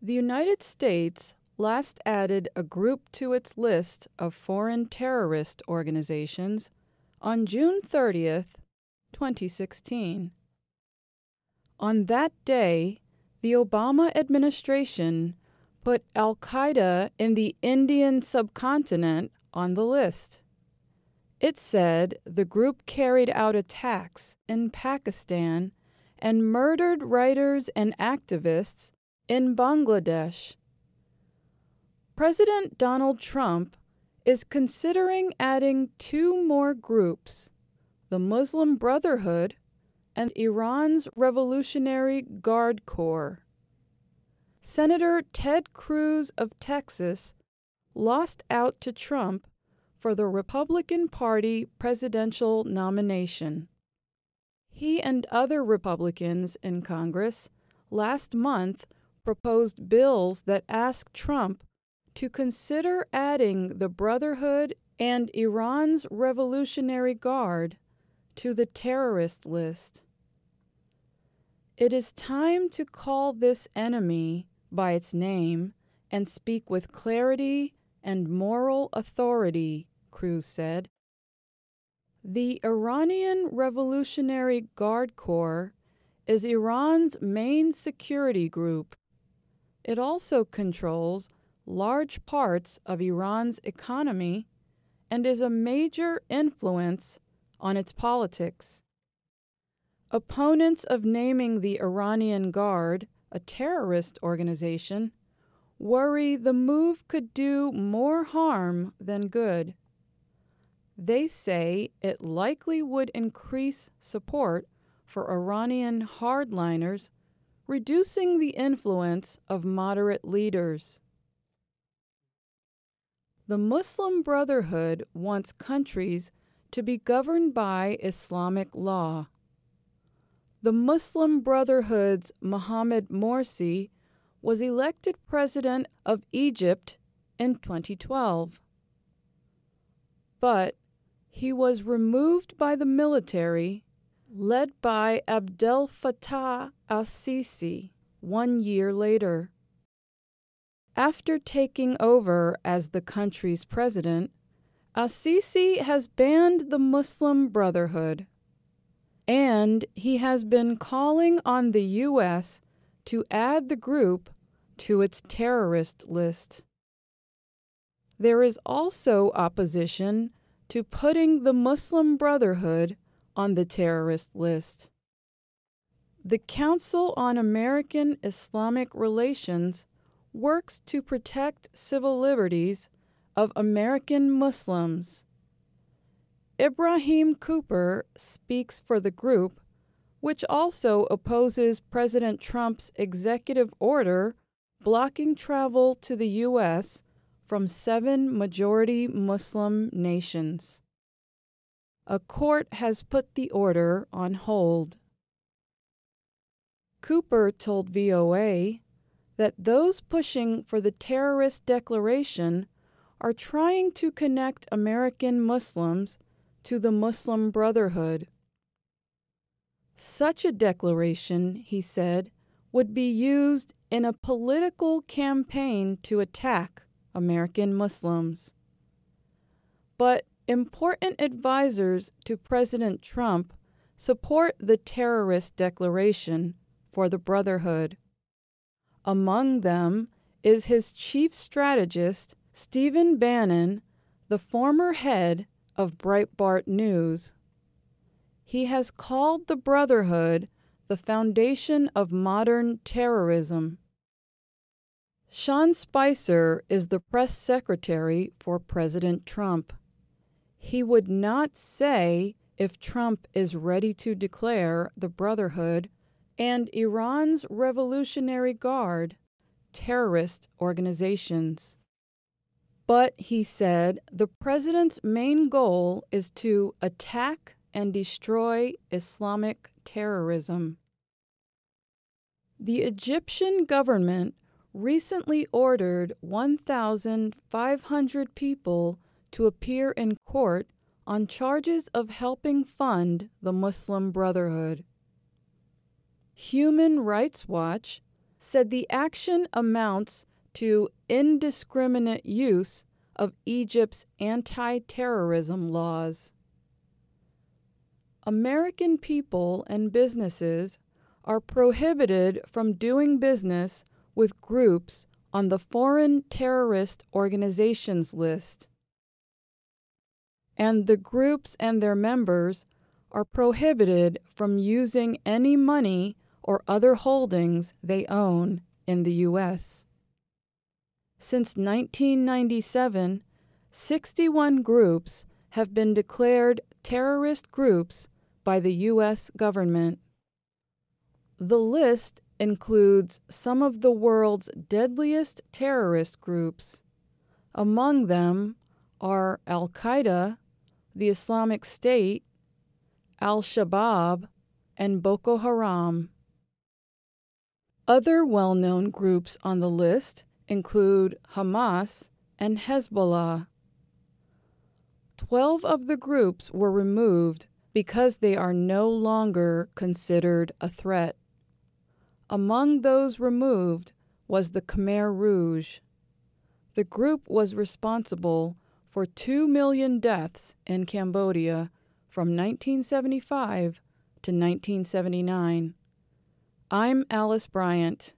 The United States last added a group to its list of foreign terrorist organizations on June 30th, 2016. On that day, the Obama administration put Al-Qaeda in the Indian subcontinent on the list. It said the group carried out attacks in Pakistan and murdered writers and activists in Bangladesh. President Donald Trump is considering adding two more groups, the Muslim Brotherhood and Iran's Revolutionary Guard Corps. Senator Ted Cruz of Texas lost out to Trump for the Republican Party presidential nomination. He and other Republicans in Congress last month proposed bills that ask Trump to consider adding the Brotherhood and Iran's Revolutionary Guard to the terrorist list. It is time to call this enemy by its name and speak with clarity and moral authority, Cruz said. The Iranian Revolutionary Guard Corps is Iran's main security group. It also controls large parts of Iran's economy and is a major influence on its politics. Opponents of naming the Iranian Guard a terrorist organization worry the move could do more harm than good. They say it likely would increase support for Iranian hardliners, reducing the influence of moderate leaders. The Muslim Brotherhood wants countries to be governed by Islamic law. The Muslim Brotherhood's Mohamed Morsi was elected president of Egypt in 2012. But he was removed by the military, led by Abdel Fattah al-Sisi, 1 year later. After taking over as the country's president, al-Sisi has banned the Muslim Brotherhood, and he has been calling on the U.S. to add the group to its terrorist list. There is also opposition to putting the Muslim Brotherhood on the terrorist list. The Council on American Islamic Relations works to protect civil liberties of American Muslims. Ibrahim Cooper speaks for the group, which also opposes President Trump's executive order blocking travel to the U.S. from 7 majority Muslim nations. A court has put the order on hold. Cooper told VOA that those pushing for the terrorist declaration are trying to connect American Muslims to the Muslim Brotherhood. Such a declaration, he said, would be used in a political campaign to attack American Muslims. But important advisors to President Trump support the terrorist declaration for the Brotherhood. Among them is his chief strategist, Stephen Bannon, the former head of Breitbart News. He has called the Brotherhood the foundation of modern terrorism. Sean Spicer is the press secretary for President Trump. He would not say if Trump is ready to declare the Brotherhood and Iran's Revolutionary Guard terrorist organizations. But he said the president's main goal is to attack and destroy Islamic terrorism. The Egyptian government recently ordered 1,500 people to appear in court on charges of helping fund the Muslim Brotherhood. Human Rights Watch, said the action amounts to indiscriminate use of Egypt's anti-terrorism laws. American people and businesses are prohibited from doing business with groups on the Foreign Terrorist Organizations list, and the groups and their members are prohibited from using any money or other holdings they own in the U.S. Since 1997, 61 groups have been declared terrorist groups by the U.S. government. The list includes some of the world's deadliest terrorist groups. Among them are Al-Qaeda, the Islamic State, Al-Shabaab, and Boko Haram. Other well-known groups on the list include Hamas and Hezbollah. 12 of the groups were removed because they are no longer considered a threat. Among those removed was the Khmer Rouge. The group was responsible for 2 million deaths in Cambodia from 1975 to 1979. I'm Alice Bryant.